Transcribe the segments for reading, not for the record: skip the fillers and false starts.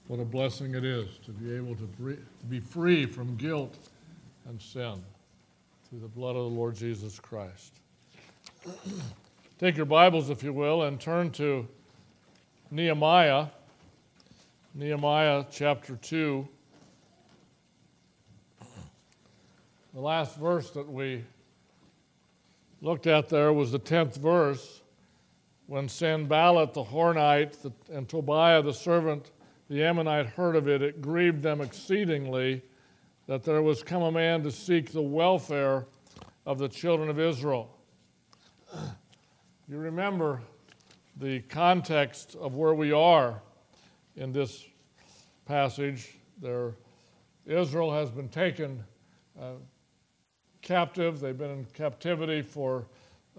What a blessing it is to be able to be free from guilt and sin through the blood of the Lord Jesus Christ. Take your Bibles, if you will, and turn to Nehemiah chapter 2. The last verse that we looked at there was the 10th verse, when Sanballat the Hornite and Tobiah the servant, the Ammonite, heard of it. It grieved them exceedingly that there was come a man to seek the welfare of the children of Israel. You remember the context of where we are in this passage. Israel has been taken captive. They've been in captivity for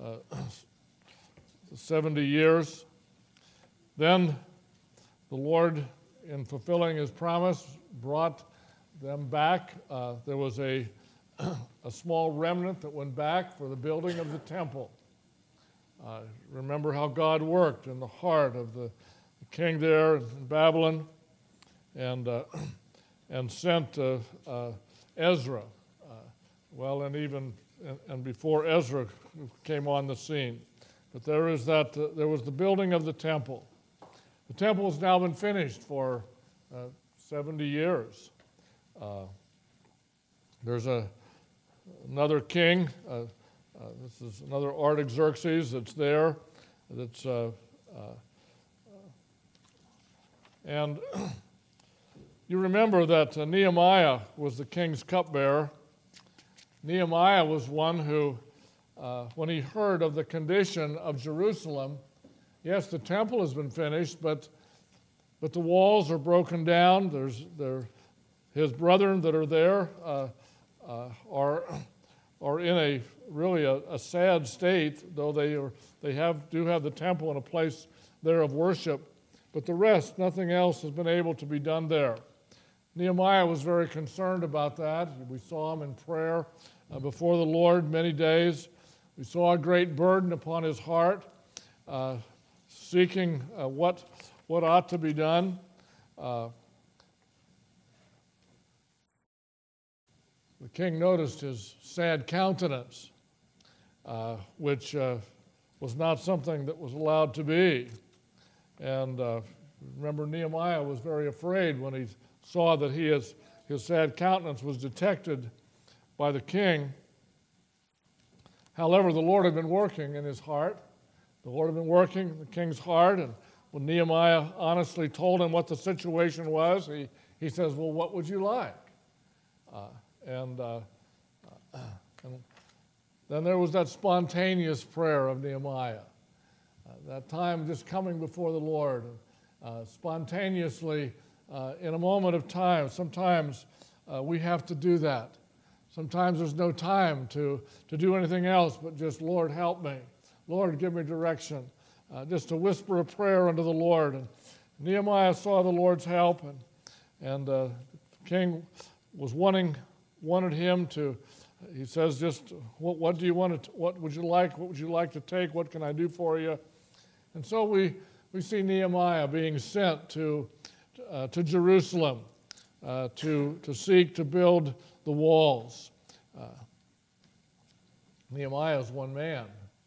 70 years. Then the Lord, in fulfilling his promise, brought them back. There was a small remnant that went back for the building of the temple. Remember how God worked in the heart of the king there in Babylon, and sent Ezra. And before Ezra came on the scene. But there was the building of the temple. The temple has now been finished for 70 years. There's another king. This is another Artaxerxes that's there. And you remember that Nehemiah was the king's cupbearer. Nehemiah was one who, when he heard of the condition of Jerusalem, yes, the temple has been finished, but the walls are broken down. His brethren that are there are in a really a sad state, though do have the temple and a place there of worship. But the rest, nothing else has been able to be done there. Nehemiah was very concerned about that. We saw him in prayer before the Lord many days. We saw a great burden upon his heart, seeking what ought to be done. The king noticed his sad countenance, which was not something that was allowed to be. And remember, Nehemiah was very afraid when he saw that his sad countenance was detected by the king. However, the Lord had been working in his heart. The Lord had been working in the king's heart, and when Nehemiah honestly told him what the situation was, he says, well, what would you like? And then there was that spontaneous prayer of Nehemiah, that time just coming before the Lord, spontaneously in a moment of time. Sometimes we have to do that. Sometimes there's no time to do anything else but just, Lord, help me. Lord, give me direction. Just to whisper a prayer unto the Lord. And Nehemiah saw the Lord's help, and the king was wanted him to. He says, just what do you want to? What would you like? What would you like to take? What can I do for you? And so we see Nehemiah being sent to Jerusalem to seek to build the walls. Nehemiah is one man.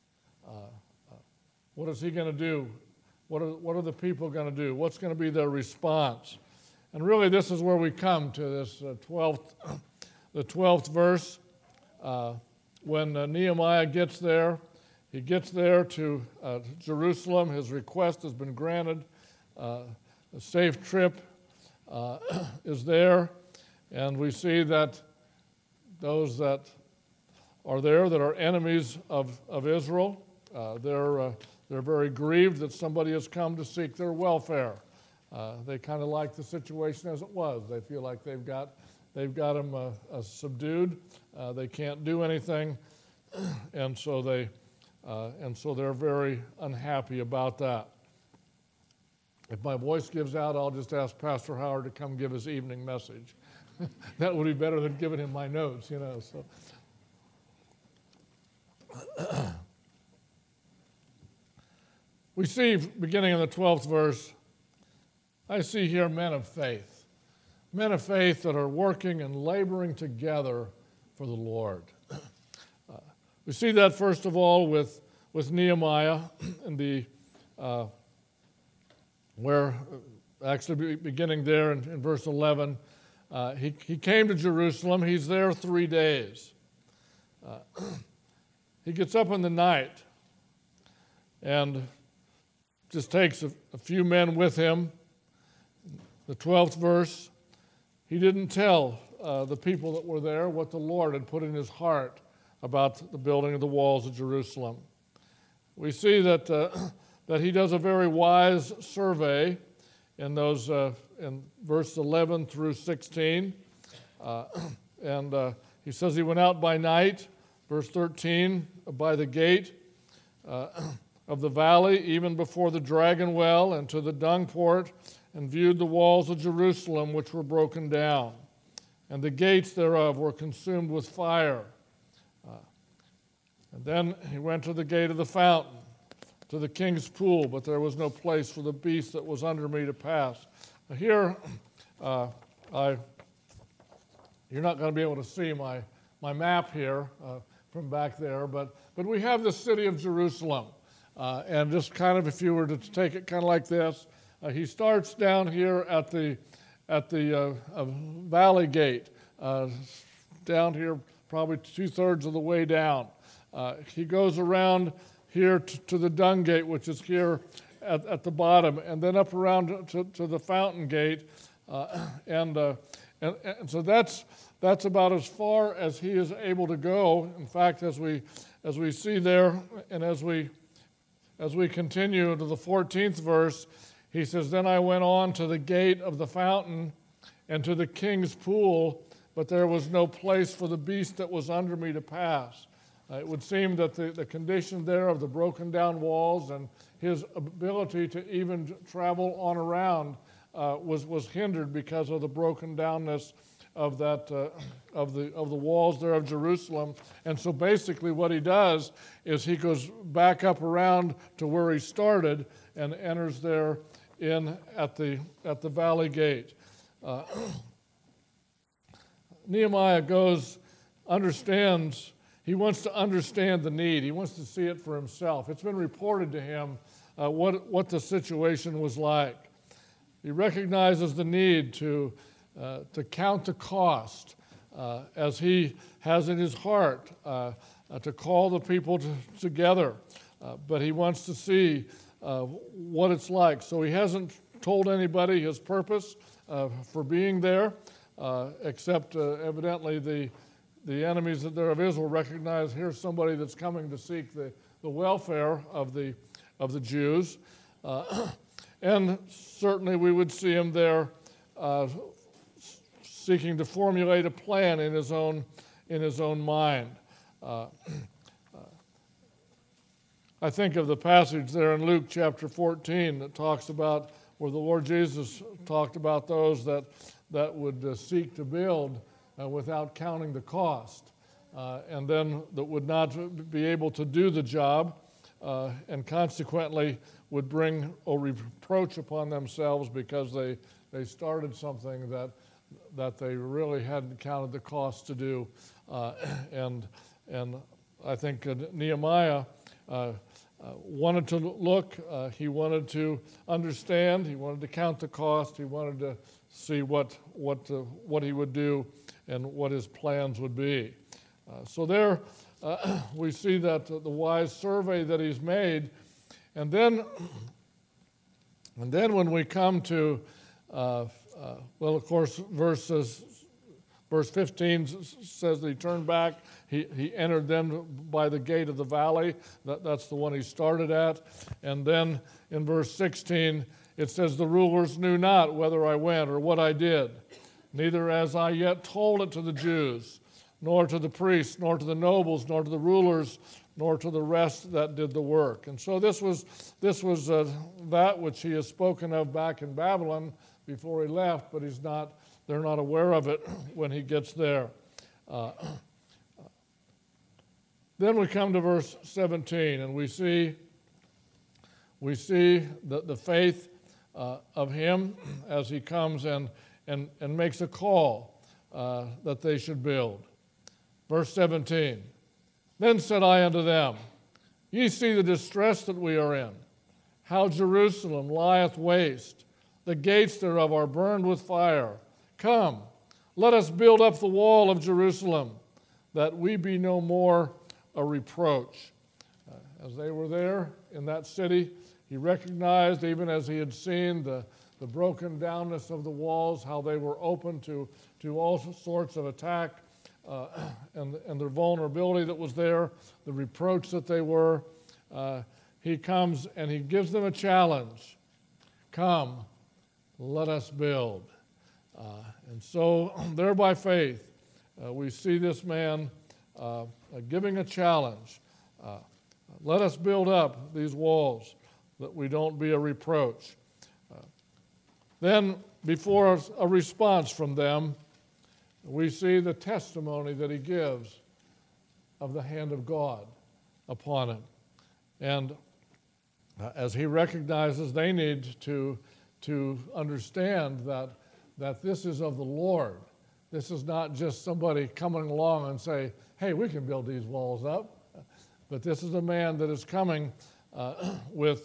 What is he going to do? What are the people going to do? What's going to be their response? And really, this is where we come to this 12th verse. When Nehemiah gets there, he gets there to Jerusalem. His request has been granted. A safe trip is there. And we see that those that are there that are enemies of Israel, they're very grieved that somebody has come to seek their welfare. They kind of like the situation as it was. They feel like they've got them subdued. They can't do anything, and so they're very unhappy about that. If my voice gives out, I'll just ask Pastor Howard to come give his evening message. That would be better than giving him my notes, So. We see, beginning in the 12th verse, I see here men of faith that are working and laboring together for the Lord. We see that first of all with Nehemiah in the where actually beginning there in verse 11, he came to Jerusalem. He's there 3 days. He gets up in the night and just takes a few men with him. The 12th verse, he didn't tell the people that were there what the Lord had put in his heart about the building of the walls of Jerusalem. We see that that he does a very wise survey in those in verse 11 through 16, and he says he went out by night. Verse 13, by the gate of the valley, even before the dragon well, and to the dung port, and viewed the walls of Jerusalem, which were broken down, and the gates thereof were consumed with fire. And then he went to the gate of the fountain, to the king's pool, but there was no place for the beast that was under me to pass. Here, you're not going to be able to see my map here from back there, but we have the city of Jerusalem. And just kind of, if you were to take it kind of like this, he starts down here at the valley gate, down here probably 2/3 of the way down. He goes around here to the dung gate, which is here at the bottom, and then up around to the fountain gate, and so that's about as far as he is able to go. In fact, as we see there, and as we continue to the 14th verse, he says, "Then I went on to the gate of the fountain and to the king's pool, but there was no place for the beast that was under me to pass." It would seem that the condition there of the broken down walls and his ability to even travel on around was hindered because of the broken downness of that of the walls there of Jerusalem. And so basically what he does is he goes back up around to where he started and enters there in at the valley gate. Nehemiah understands. He wants to understand the need. He wants to see it for himself. It's been reported to him what the situation was like. He recognizes the need to count the cost, as he has in his heart, to call the people together. But he wants to see what it's like. So he hasn't told anybody his purpose for being there, except evidently the enemies that there of Israel recognize here's somebody that's coming to seek the welfare of the Jews, and certainly we would see him there seeking to formulate a plan in his own mind. I think of the passage there in Luke chapter 14 that talks about where the Lord Jesus talked about those that would seek to build without counting the cost, and then that would not be able to do the job, and consequently would bring a reproach upon themselves because they started something that they really hadn't counted the cost to do. And I think Nehemiah wanted to look, he wanted to understand, he wanted to count the cost, he wanted to see what he would do and what his plans would be. So there we see that the wise survey that he's made, and then when we come to well, of course, verse 15 says that he turned back. He entered then by the gate of the valley. That's the one he started at. And then in verse 16, it says, "The rulers knew not whether I went or what I did, neither as I yet told it to the Jews, nor to the priests, nor to the nobles, nor to the rulers, nor to the rest that did the work." And so this was that which he has spoken of back in Babylon before he left, but they're not aware of it when he gets there. Then we come to verse 17, and we see the faith of him as he comes and makes a call that they should build. Verse 17, then said I unto them, ye see the distress that we are in, how Jerusalem lieth waste, the gates thereof are burned with fire. Come, let us build up the wall of Jerusalem, that we be no more a reproach. As they were there in that city, he recognized, even as he had seen the broken downness of the walls, how they were open to all sorts of attack, and their vulnerability that was there, the reproach that they were. He comes and he gives them a challenge. Come, let us build. And so there by faith, we see this man giving a challenge. Let us build up these walls that we don't be a reproach. Then, before a response from them, we see the testimony that he gives of the hand of God upon him. And as he recognizes they need to understand that this is of the Lord. This is not just somebody coming along and say, hey, we can build these walls up. But this is a man that is coming with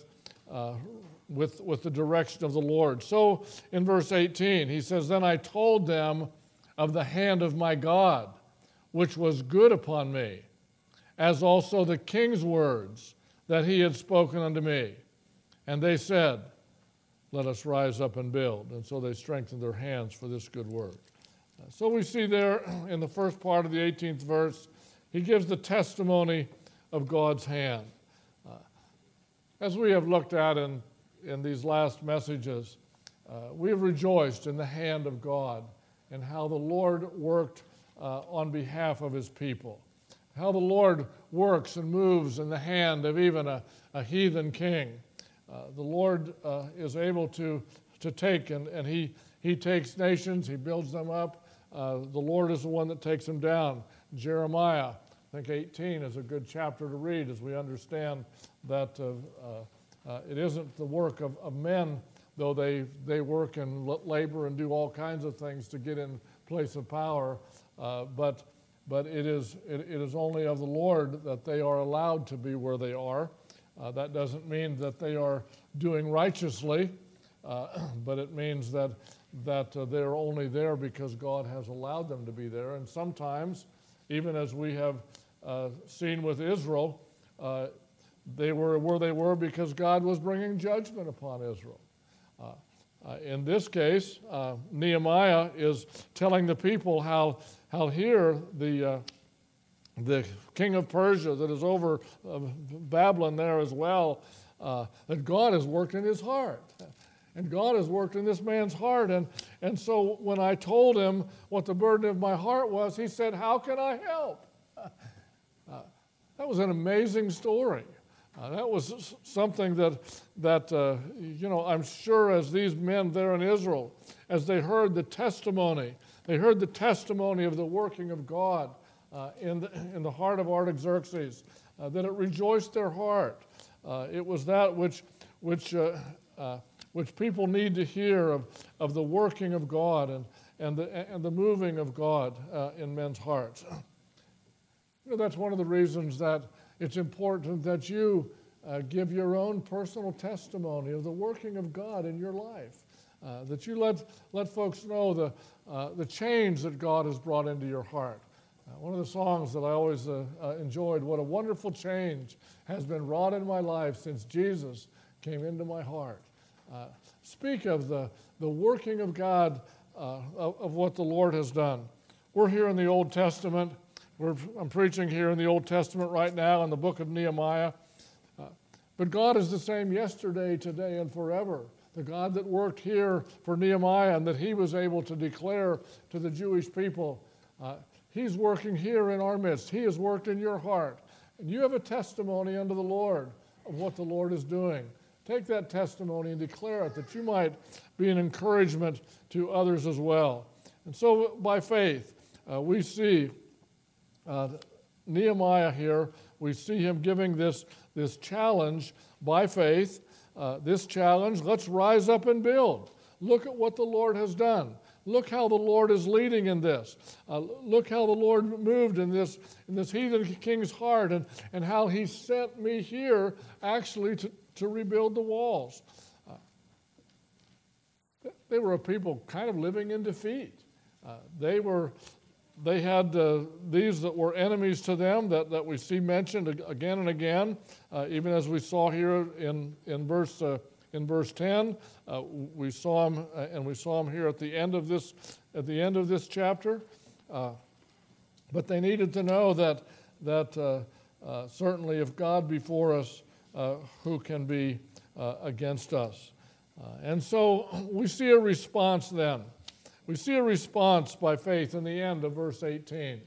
the direction of the Lord. So in verse 18, he says, then I told them of the hand of my God, which was good upon me, as also the king's words that he had spoken unto me. And they said, let us rise up and build. And so they strengthened their hands for this good work. So we see there in the first part of the 18th verse, he gives the testimony of God's hand. As we have looked at in these last messages, we have rejoiced in the hand of God and how the Lord worked on behalf of his people. How the Lord works and moves in the hand of even a heathen king. The Lord is able to take, and he takes nations, he builds them up. The Lord is the one that takes them down. Jeremiah, I think 18 is a good chapter to read as we understand that it isn't the work of men, though they work and labor and do all kinds of things to get in place of power, but it is only of the Lord that they are allowed to be where they are. That doesn't mean that they are doing righteously, but it means that they're only there because God has allowed them to be there. And sometimes, even as we have seen with Israel, they were where they were because God was bringing judgment upon Israel. In this case, Nehemiah is telling the people how here the king of Persia that is over Babylon there as well, that God has worked in his heart. And God has worked in this man's heart. And so when I told him what the burden of my heart was, he said, how can I help? That was an amazing story. That was something that I'm sure as these men there in Israel, as they heard the testimony of the working of God in the heart of Artaxerxes, that it rejoiced their heart. It was that which people need to hear of the working of God and the moving of God in men's hearts. That's one of the reasons that it's important that you give your own personal testimony of the working of God in your life, that you let folks know the change that God has brought into your heart. One of the songs that I always enjoyed, what a wonderful change has been wrought in my life since Jesus came into my heart. Speak of the working of God, of what the Lord has done. We're here in the Old Testament. I'm preaching here in the Old Testament right now in the book of Nehemiah. But God is the same yesterday, today, and forever. The God that worked here for Nehemiah and that he was able to declare to the Jewish people, he's working here in our midst. He has worked in your heart. And you have a testimony unto the Lord of what the Lord is doing. Take that testimony and declare it, that you might be an encouragement to others as well. And so by faith, we see Nehemiah here. We see him giving this challenge by faith this challenge. Let's rise up and build. Look at what the Lord has done. Look how the Lord is leading in this. Look how the Lord moved in this heathen king's heart, and how he sent me here actually to rebuild the walls. They were a people kind of living in defeat. They had these that were enemies to them that we see mentioned again and again, even as we saw here in verse 10. We saw them, and we saw them here at the end of this chapter. But they needed to know that certainly if God before us, who can be against us? And so we see a response then. We see a response by faith in the end of verse 18.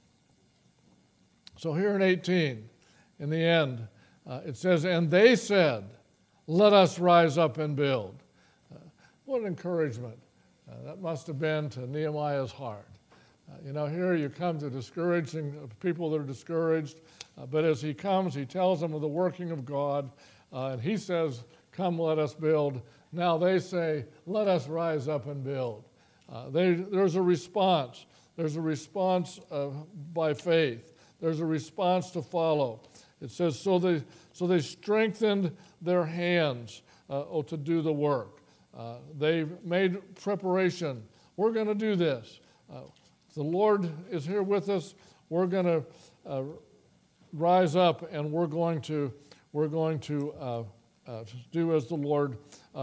So here in 18, in the end, it says, "And they said, let us rise up and build." What an encouragement that must have been to Nehemiah's heart. Here you come to discouraging people that are discouraged, but as he comes, he tells them of the working of God, and he says, "Come, let us build." Now they say, "Let us rise up and build." There's a response. There's a response by faith. There's a response to follow. It says, so they strengthened their hands to do the work. They made preparation. We're going to do this. The Lord is here with us. We're going to rise up, and we're going to do as the Lord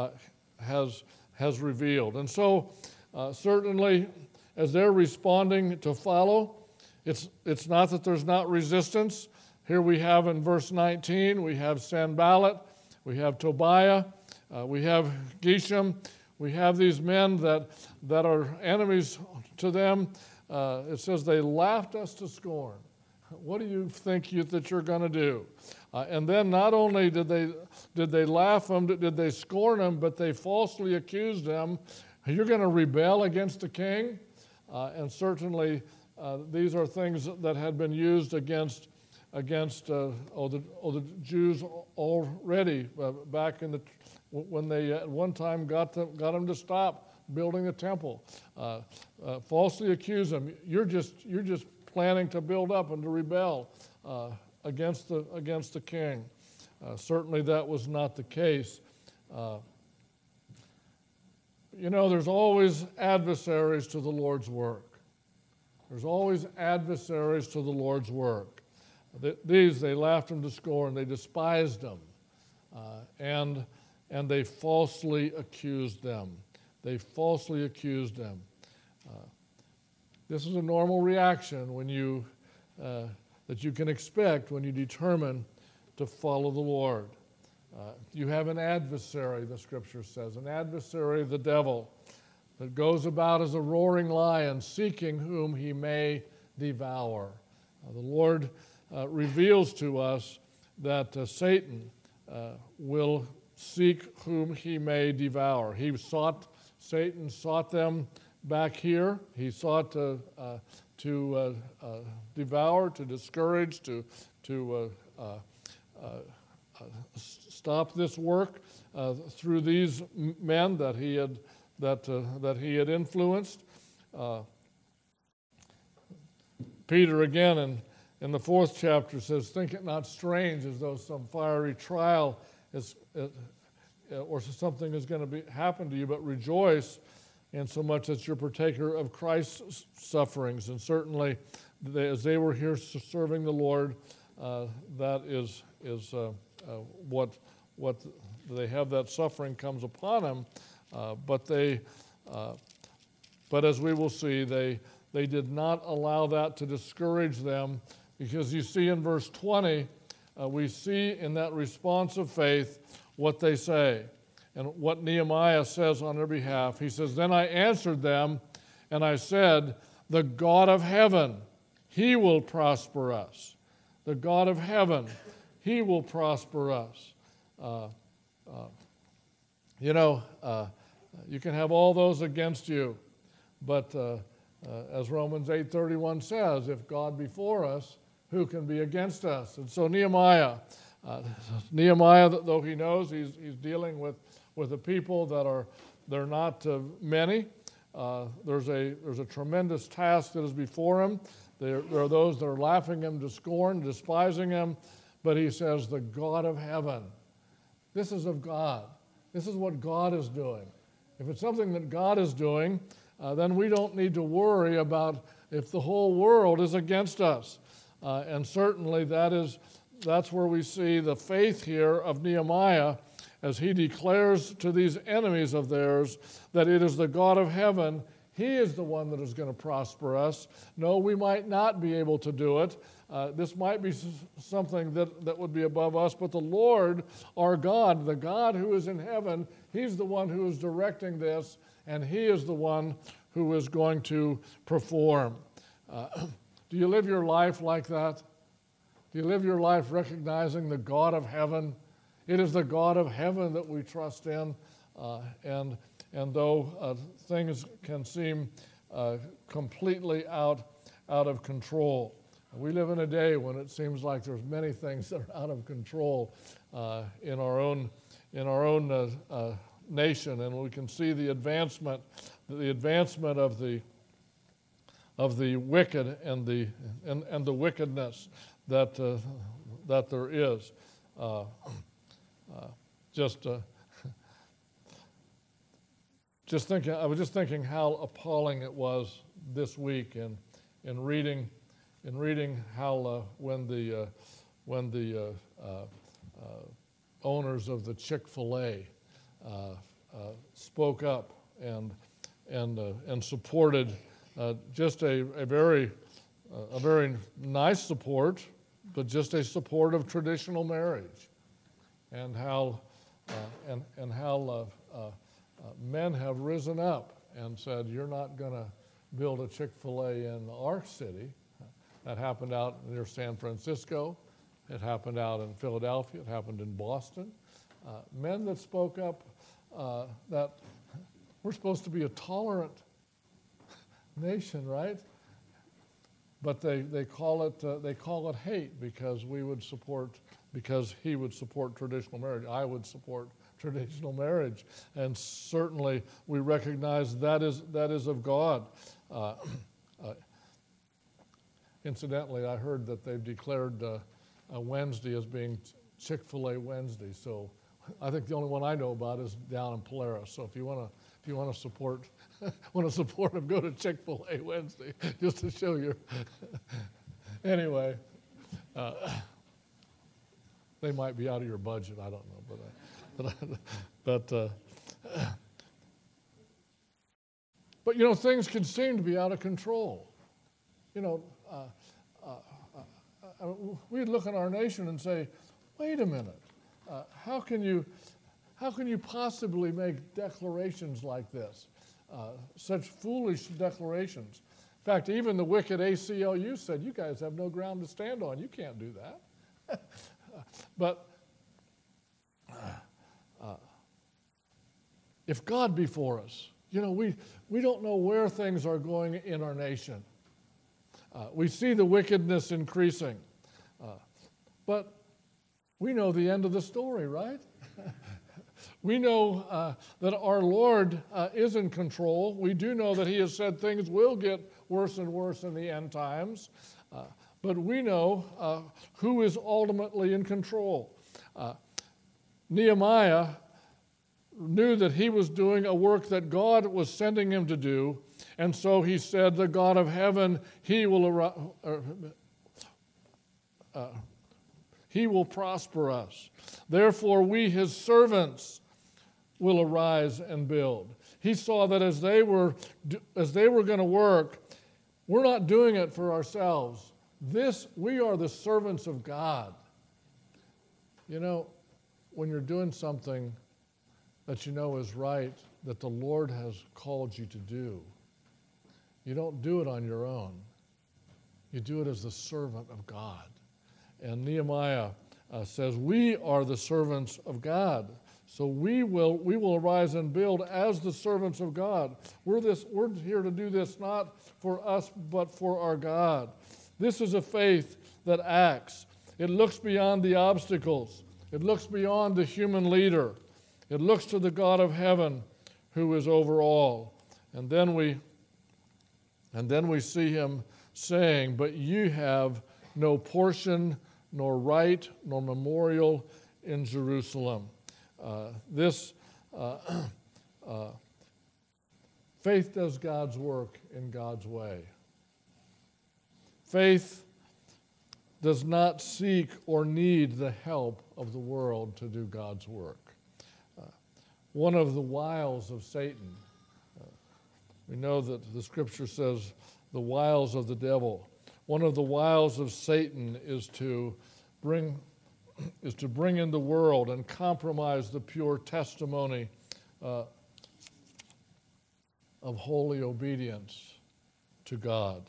has revealed. And so, certainly, as they're responding to follow, it's not that there's not resistance. Here we have in verse 19, we have Sanballat, we have Tobiah, we have Geshem, we have these men that are enemies to them. It says they laughed us to scorn. What do you think that you're going to do? And then not only did they laugh them, did they scorn them, but they falsely accused them. You're going to rebel against the king? And certainly these are things that had been used against the Jews already back when they at one time got them to stop building the temple. Falsely accuse them. You're just planning to build up and to rebel against the king. Certainly that was not the case. There's always adversaries to the Lord's work. There's always adversaries to the Lord's work. They laughed them to scorn. They despised them, and they falsely accused them. They falsely accused them. This is a normal reaction that you can expect when you determine to follow the Lord. You have an adversary, the Scripture says, an adversary, the devil, that goes about as a roaring lion, seeking whom he may devour. The Lord reveals to us that Satan will seek whom he may devour. Satan sought them back here. He sought to devour, to discourage, to stop this work through these men that he had influenced. Peter again in the 4th chapter says, "Think it not strange as though some fiery trial or something is going to happen to you, but rejoice insomuch that you're partaker of Christ's sufferings." And certainly, as they were here serving the Lord, that is what they have. That suffering comes upon them, but as we will see, they did not allow that to discourage them, because you see in verse 20, we see in that response of faith what they say and what Nehemiah says on their behalf. He says, "Then I answered them, and I said, the God of heaven, he will prosper us. The God of heaven, he will prosper us." You can have all those against you, but as Romans 8:31 says, if God be for us, who can be against us? And so Nehemiah Nehemiah, though he knows he's dealing with a people they're not many. There's a tremendous task that is before him. There are those that are laughing him to scorn, despising him, but he says, the God of heaven. This is of God. This is what God is doing. If it's something that God is doing, then we don't need to worry about if the whole world is against us. And certainly that's where we see the faith here of Nehemiah as he declares to these enemies of theirs that it is the God of heaven. He is the one that is going to prosper us. No, we might not be able to do it. This might be something that would be above us, but the Lord, our God, the God who is in heaven, He's the one who is directing this, and He is the one who is going to perform. Do you live your life like that? Do you live your life recognizing the God of heaven? It is the God of heaven that we trust in, and though things can seem completely out of control, we live in a day when it seems like there's many things that are out of control in our own nation, and we can see the advancement of the wicked and the wickedness that there is. I was just thinking how appalling it was this week in reading how when the owners of the Chick-fil-A spoke up and supported just a very nice support, but just a support of traditional marriage, and how men have risen up and said, "You're not going to build a Chick-fil-A in our city." That happened out near San Francisco. It happened out in Philadelphia. It happened in Boston. Men that spoke up that we're supposed to be a tolerant nation, right? But they call it hate because he would support traditional marriage. I would support traditional marriage, and certainly we recognize that is of God. Incidentally, I heard that they've declared Wednesday as being Chick-fil-A Wednesday. So I think the only one I know about is down in Polaris. So if you want to support them, go to Chick-fil-A Wednesday just to show your. Anyway, they might be out of your budget. I don't know, but you know, things can seem to be out of control. You know, we look at our nation and say, "Wait a minute, how can you possibly make declarations like this? Such foolish declarations." In fact, even the wicked ACLU said, "You guys have no ground to stand on. You can't do that." But if God be for us, you know, we don't know where things are going in our nation. We see the wickedness increasing, but we know the end of the story, right? We know that our Lord is in control. We do know that He has said things will get worse and worse in the end times, but we know who is ultimately in control. Nehemiah knew that he was doing a work that God was sending him to do, and so he said, "The God of heaven, He will prosper us. Therefore, we, His servants, will arise and build." He saw that as they were going to work, we're not doing it for ourselves. We are the servants of God. You know, when you're doing something that you know is right, that the Lord has called you to do, you don't do it on your own. You do it as the servant of God. And Nehemiah says, we are the servants of God. So we will arise and build as the servants of God. We're here to do this not for us, but for our God. This is a faith that acts. It looks beyond the obstacles. It looks beyond the human leader. It looks to the God of heaven who is over all. And then we see him saying, but you have no portion, nor right, nor memorial in Jerusalem. Faith does God's work in God's way. Faith does not seek or need the help of the world to do God's work. One of the wiles of Satan, we know that the scripture says the wiles of the devil. One of the wiles of Satan is to bring in the world and compromise the pure testimony of holy obedience to God.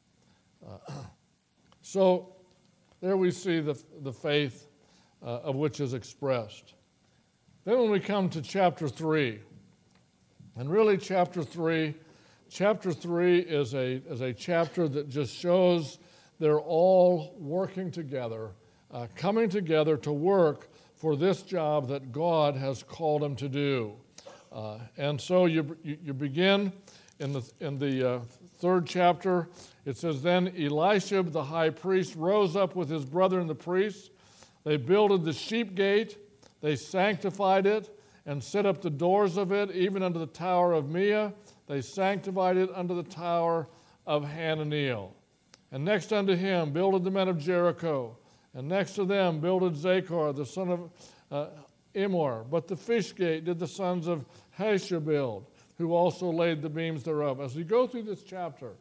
So there we see the faith of which is expressed. Then when we come to chapter 3, and really chapter 3 is a chapter that just shows they're all working together, coming together to work for this job that God has called them to do. And so you begin in the third chapter. It says, then Elisha the high priest rose up with his brethren the priests. They builded the sheep gate. They sanctified it and set up the doors of it, even unto the tower of Meah. They sanctified it unto the tower of Hananeel. And next unto him builded the men of Jericho. And next to them builded Zachor, the son of Immer. But the fish gate did the sons of Hasha build, who also laid the beams thereof. As we go through this chapter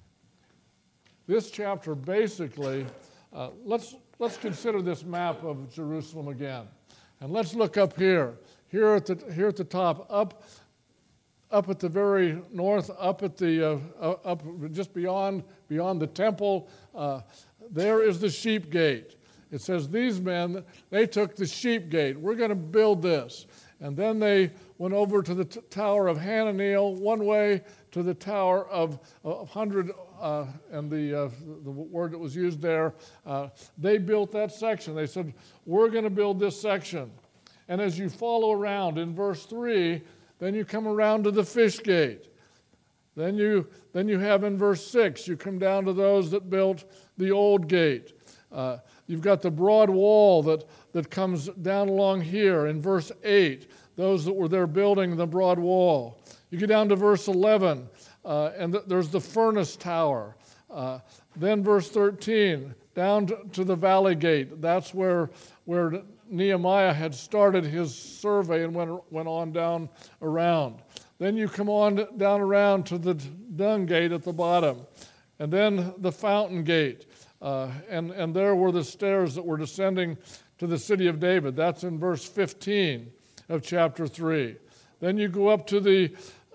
basically, let's consider this map of Jerusalem again. And let's look up here at the top, up at the very north, up just beyond the temple. There is the sheep gate. It says these men, they took the sheep gate. We're going to build this. And then they went over to the tower of Hananeel, one way to the tower of 100, and the word that was used there, they built that section. They said, we're going to build this section. And as you follow around in verse 3, then you come around to the fish gate. Then you have in verse 6, you come down to those that built the old gate. You've got the broad wall that comes down along here in verse 8, those that were there building the broad wall. You get down to verse 11, and there's the furnace tower. Then verse 13, down to the valley gate. That's where Nehemiah had started his survey and went on down around. Then you come on down around to the dung gate at the bottom, and then the fountain gate. And there were the stairs that were descending to the city of David. That's in verse 15 of chapter 3. Then you go up to the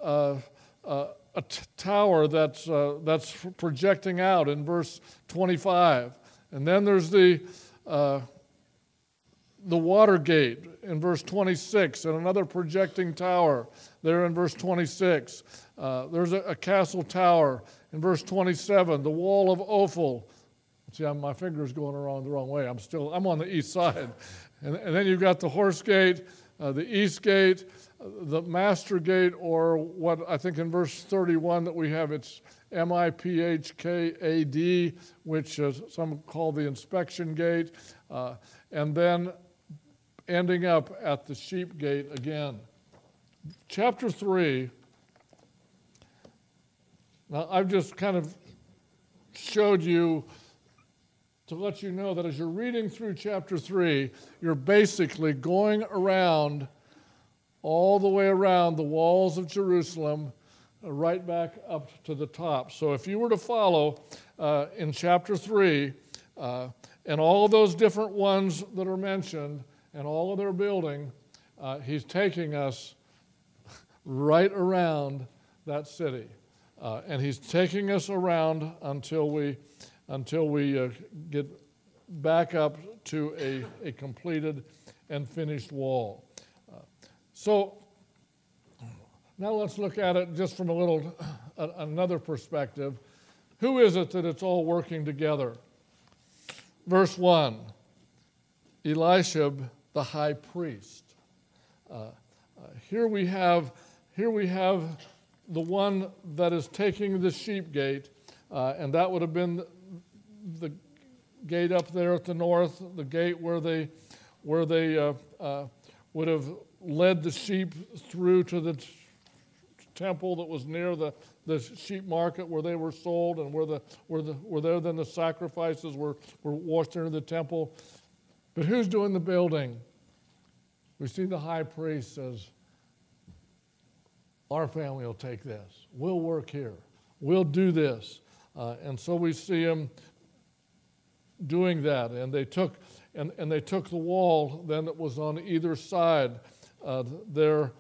tower that's projecting out in verse 25. And then there's the water gate in verse 26, and another projecting tower there in verse 26. There's a castle tower in verse 27, the wall of Ophel. See, my finger's going around the wrong way. I'm on the east side. And then you've got the horse gate, the east gate, the master gate, or what I think in verse 31 that we have, it's Miphkad, which some call the inspection gate, and then ending up at the sheep gate again. Chapter 3, now I've just kind of showed you to let you know that as you're reading through chapter 3, you're basically going around, all the way around the walls of Jerusalem, right back up to the top. So if you were to follow in chapter 3, and all of those different ones that are mentioned, and all of their building, he's taking us right around that city. And he's taking us around until we get back up to a completed and finished wall. So now let's look at it just from another perspective. Who is it that it's all working together? Verse 1, Elisha, the high priest. Here we have the one that is taking the sheep gate, and that would have been the gate up there at the north, the gate where they would have led the sheep through to the temple that was near the sheep market where they were sold, and where there then the sacrifices were washed into the temple. But who's doing the building? We see the high priest says, our family will take this. We'll work here. We'll do this. And so we see him doing that. And they took the wall then that was on either side there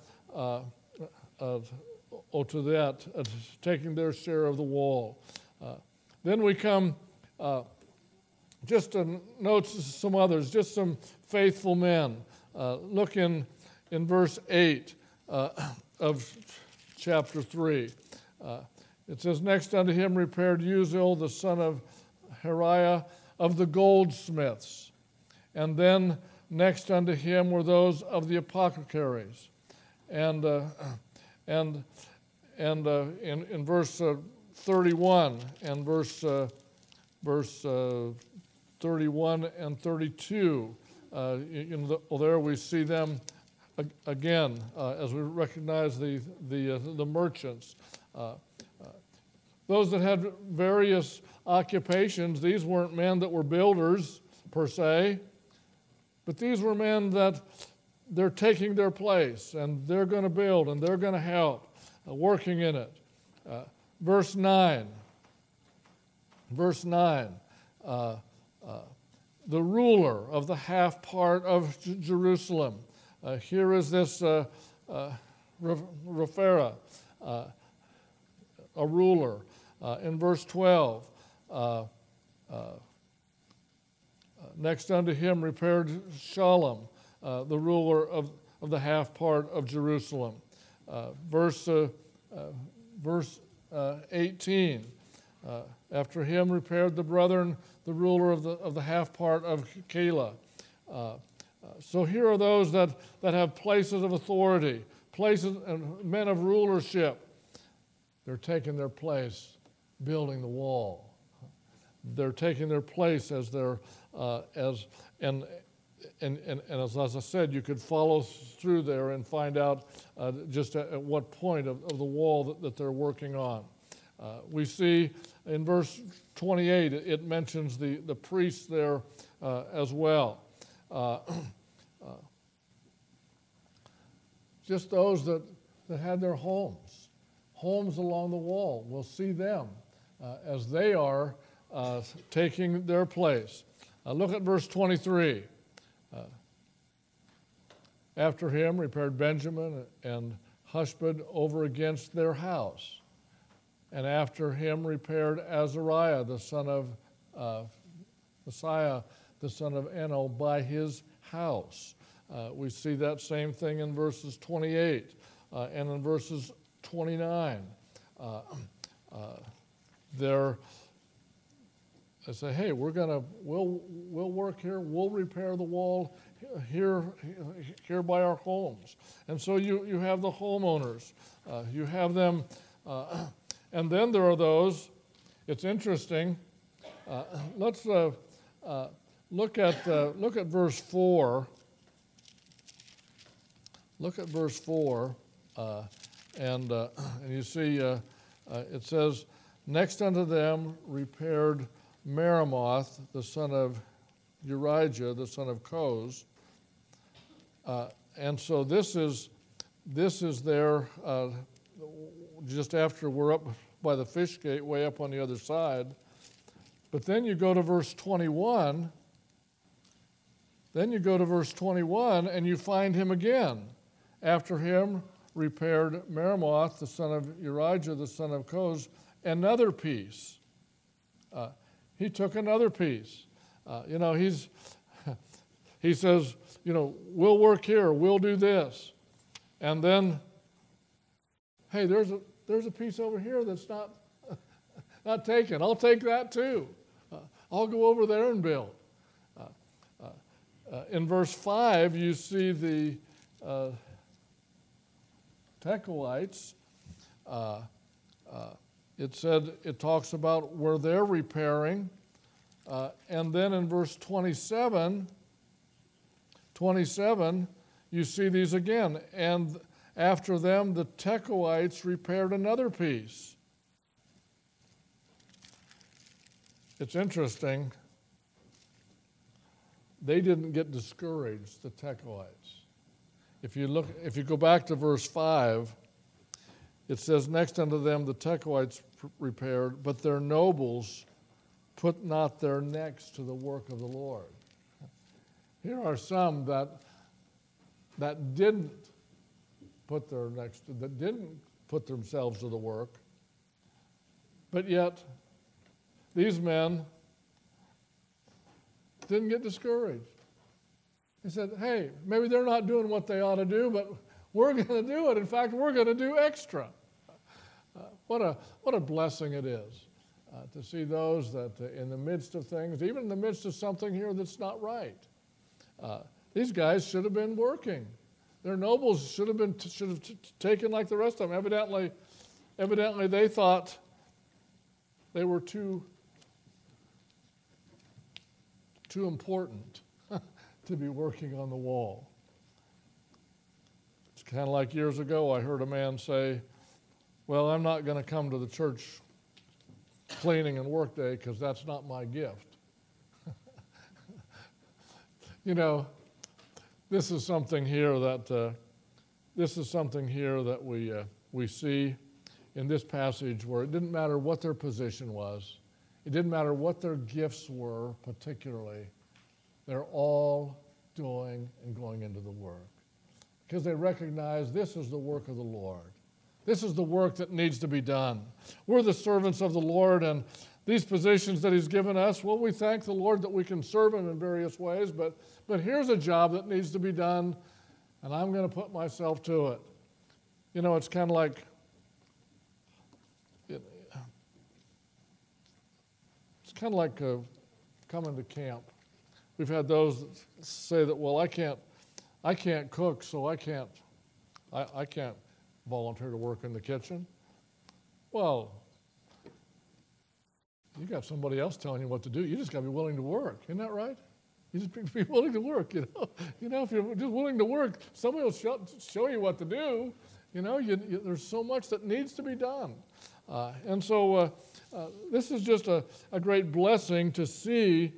to that, taking their share of the wall. Then we come just to note some others, just some faithful men. Look in verse 8 of chapter 3. It says, next unto him repaired Uzziel, the son of Hariah, of the goldsmiths. And then next unto him were those of the apothecaries. And in verse 31 and verse 31 and 32, there we see them again as we recognize the merchants. Those that had various occupations, these weren't men that were builders per se, but these were men that they're taking their place and they're going to build and they're going to help working in it. Verse 9. The ruler of the half part of Jerusalem. Here is this Raphael, a ruler. In verse 12, next unto him repaired Shalom, the ruler of the half part of Jerusalem. Verse 18, after him repaired the brethren, the ruler of the half part of Keilah. So here are those that have places of authority, places and men of rulership. They're taking their place, building the wall. They're taking their place as as I said, you could follow through there and find out just at what point of the wall that they're working on. We see in verse 28, it mentions the priests there as well. Just those that had their homes along the wall. We'll see them as they are taking their place. Look at verse 23. After him repaired Benjamin and Hushbud over against their house. And after him repaired Azariah, the son of Messiah, the son of Eno, by his house. We see that same thing in verses 28 and in verses 29. They say, hey, we'll work here, we'll repair the wall here by our homes. And so you have the homeowners, you have them, and then there are those. It's interesting. Let's look at verse 4. Look at verse 4, and you see it says, next unto them repaired Meremoth, the son of Urijah, the son of Koz. And so this is there just after we're up by the fish gate, way up on the other side. But then you go to verse 21. Then you go to verse 21 and you find him again. After him repaired Meremoth, the son of Urijah, the son of Koz, another piece. He took another piece. He says, we'll work here, we'll do this. And then, hey, there's a piece over here that's not taken. I'll take that too. I'll go over there and build. In verse 5, you see the Tekoites. It talks about where they're repairing. And then in verse 27, you see these again. And after them, the Tekoites repaired another piece. It's interesting. They didn't get discouraged, the Tekoites. If you go back to verse 5, it says, next unto them the Tekoites repaired, but their nobles put not their necks to the work of the Lord. Here are some that didn't put their necks to, that didn't put themselves to the work, but yet these men didn't get discouraged. He said, hey, maybe they're not doing what they ought to do, but we're going to do it. In fact, we're going to do extra. What a blessing it is to see those that in the midst of things, even in the midst of something here that's not right, these guys should have been working. Their nobles should have taken like the rest of them. Evidently they thought they were too important to be working on the wall. It's kind of like years ago I heard a man say, well, I'm not going to come to the church cleaning and work day because that's not my gift. You know, this is something here that we see in this passage where it didn't matter what their position was. It didn't matter what their gifts were particularly. They're all doing and going into the work because they recognize this is the work of the Lord. This is the work that needs to be done. We're the servants of the Lord, and these positions that He's given us, well, we thank the Lord that we can serve Him in various ways, but here's a job that needs to be done, and I'm going to put myself to it. You know, it's kind of like coming to camp. We've had those that say that, well, I can't cook, so I can't volunteer to work in the kitchen. Well, you got somebody else telling you what to do. You just got to be willing to work. Isn't that right? You just be willing to work. You know, if you're just willing to work, somebody will show you what to do. You know, there's so much that needs to be done, and so this is just a great blessing to see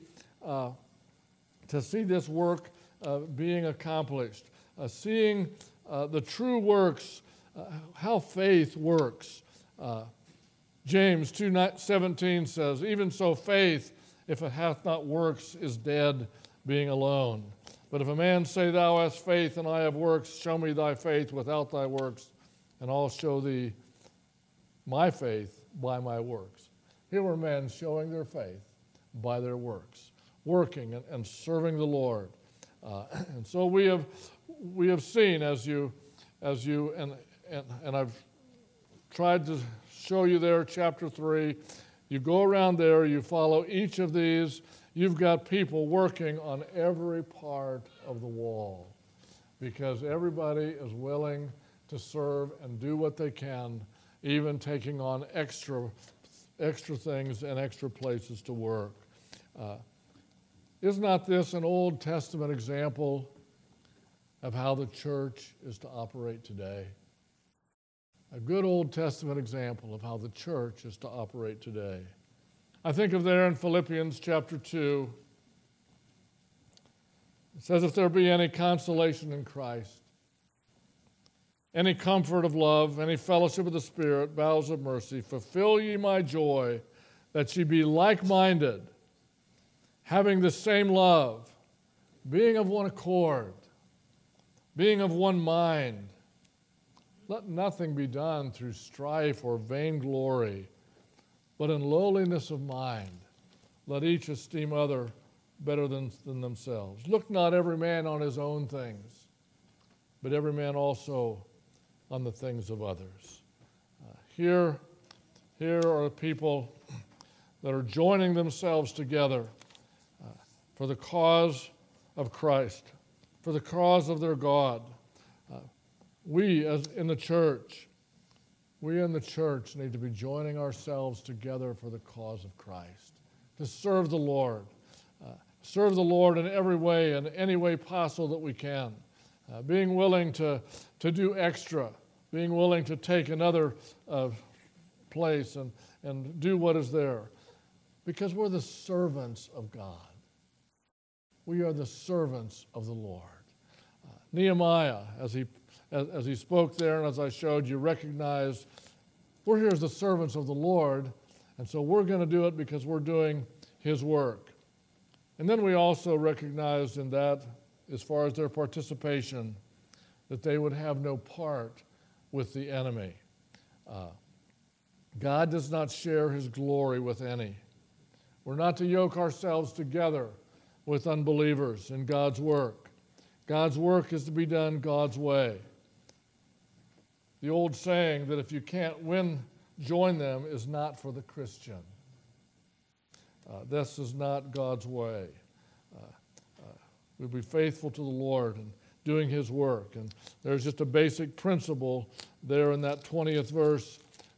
this work being accomplished, seeing the true works. How faith works. James 2:17 says, even so faith, if it hath not works, is dead, being alone. But if a man say, thou hast faith, and I have works, show me thy faith without thy works, and I'll show thee my faith by my works. Here were men showing their faith by their works, working and serving the Lord. And so we have seen as you and I've tried to show you there, chapter 3. You go around there, you follow each of these. You've got people working on every part of the wall because everybody is willing to serve and do what they can, even taking on extra things and extra places to work. Is not this an Old Testament example of how the church is to operate today? A good Old Testament example of how the church is to operate today. I think of there in Philippians chapter 2. It says, if there be any consolation in Christ, any comfort of love, any fellowship of the Spirit, bowels of mercy, fulfill ye my joy, that ye be like-minded, having the same love, being of one accord, being of one mind. Let nothing be done through strife or vainglory, but in lowliness of mind, let each esteem other better than themselves. Look not every man on his own things, but every man also on the things of others. Here are people that are joining themselves together for the cause of Christ, for the cause of their God. We in the church need to be joining ourselves together for the cause of Christ, to serve the Lord. Serve the Lord in every way, in any way possible that we can. Being willing to do extra, being willing to take another place and do what is there. Because we're the servants of God. We are the servants of the Lord. Nehemiah, as he spoke there and as I showed you, recognized we're here as the servants of the Lord, and so we're going to do it because we're doing his work. And then we also recognized in that, as far as their participation, that they would have no part with the enemy. God does not share his glory with any. We're not to yoke ourselves together with unbelievers in God's work. God's work is to be done God's way. The old saying that if you can't join them is not for the Christian. This is not God's way. We'll be faithful to the Lord and doing his work. And there's just a basic principle there in that 20th verse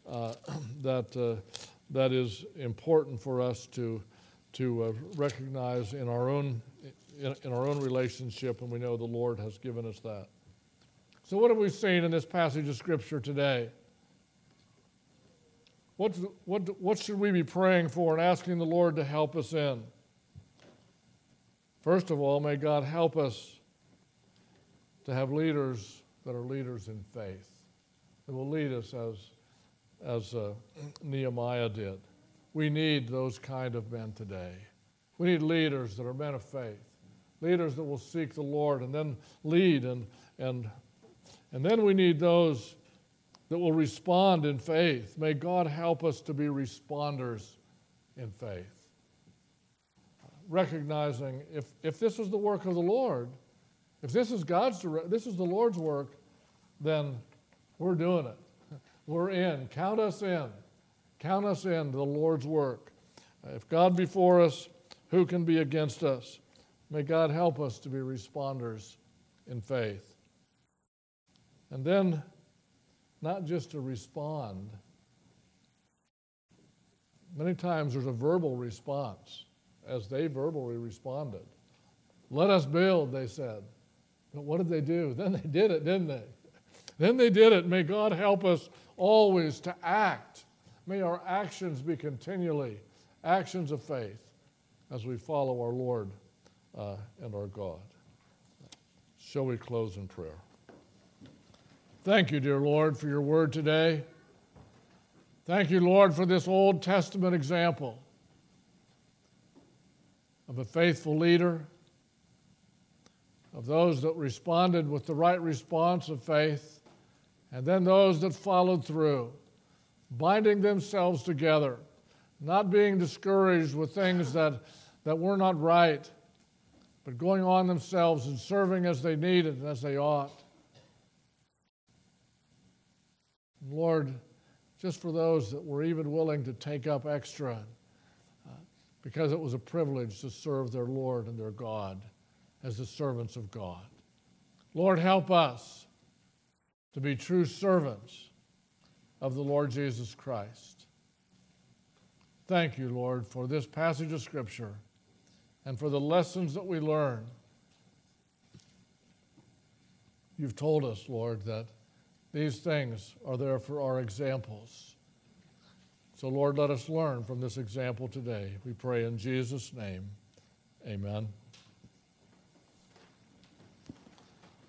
that is important for us to recognize in our own relationship, and we know the Lord has given us that. So what have we seen in this passage of Scripture today? What should we be praying for and asking the Lord to help us in? First of all, may God help us to have leaders that are leaders in faith, that will lead us as Nehemiah did. We need those kind of men today. We need leaders that are men of faith, leaders that will seek the Lord and then lead, and then we need those that will respond in faith. May God help us to be responders in faith. Recognizing if this is the work of the Lord, if this is this is the Lord's work, then we're doing it. We're in. Count us in. Count us in to the Lord's work. If God be for us, who can be against us? May God help us to be responders in faith. And then, not just to respond. Many times there's a verbal response, as they verbally responded. Let us build, they said. But what did they do? Then they did it, didn't they? Then they did it. May God help us always to act. May our actions be continually actions of faith as we follow our Lord and our God. Shall we close in prayer? Thank you, dear Lord, for your word today. Thank you, Lord, for this Old Testament example of a faithful leader, of those that responded with the right response of faith, and then those that followed through, binding themselves together, not being discouraged with things that were not right, but going on themselves and serving as they needed and as they ought. Lord, just for those that were even willing to take up extra, because it was a privilege to serve their Lord and their God as the servants of God. Lord, help us to be true servants of the Lord Jesus Christ. Thank you, Lord, for this passage of Scripture and for the lessons that we learn. You've told us, Lord, that these things are there for our examples. So, Lord, let us learn from this example today. We pray in Jesus' name. Amen.